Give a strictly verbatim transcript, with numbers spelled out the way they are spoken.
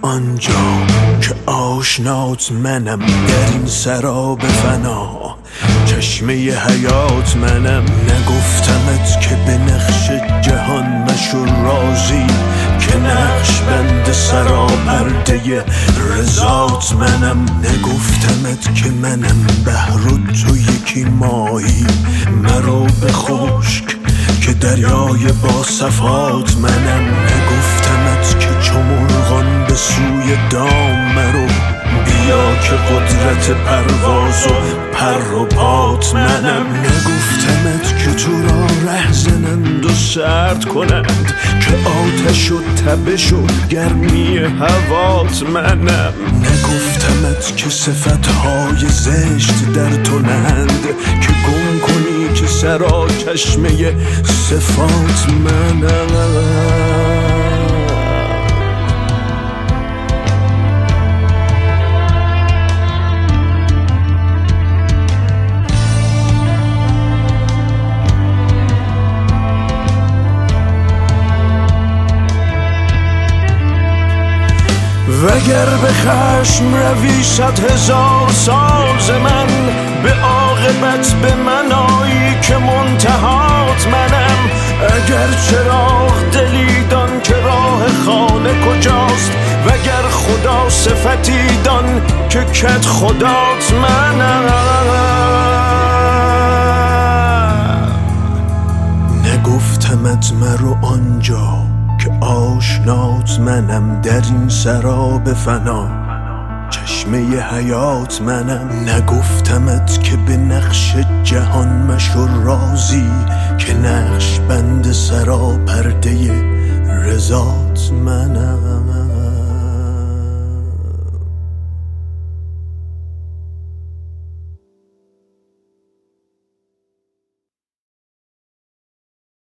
آنجا که آشنات منم، در این سراب فنا چشمه حیات منم. نگفتمت که به نقش جهان مشو راضی، که نقش بند سراپرده رضات منم. نگفتمت که منم بحر و تو یکی ماهی، مرو به خشک که دریای با صفات منم. نگفتمت که چو مرغان به سوی دام مرو، بیا که قدرت پرواز و پر و پات منم. نگفتمت که تو را ره زنند و سرد کنند، که آتش و تبش و گرمی هوات منم. نگفتمت که صفتهای زشت در تو نهند، که گم کنی که سرا چشمه صفات منم. وگر به خشم روی صد هزار سال ز من، به عاقبت به من آیی که منتهات منم. اگر چراغ دلی دان که راه خانه کجاست، وگر خدا صفتی دان که کت خدات منم. نگفتمت مرو آنجا که آشنات منم، در این سراب فنا چشمه حیات منم. نگفتمت که به نقش جهان مشو راضی، که نقش بند سراپرده رضات منم.